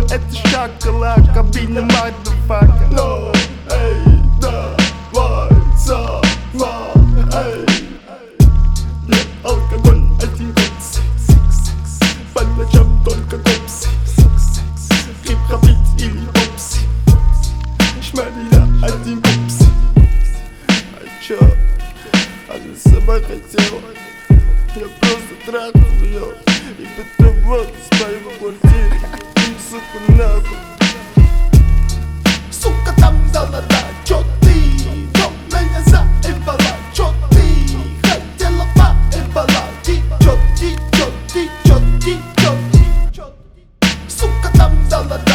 это шоколака, бина motherfucker. Но, эй, давай, сама, эй. Нет, алкоголь, один копс. По ночам только копс. Хип-хоп или попс. Шмарина, один копс. А чё? Она сама хотела. Я просто трахнул её. И потом вот спали в квартире. Сука, нахуй. Сука, там золота. Чё ты? Кто меня заебала? Чё ты? Хотела поебала. Течёт. Сука, там золота.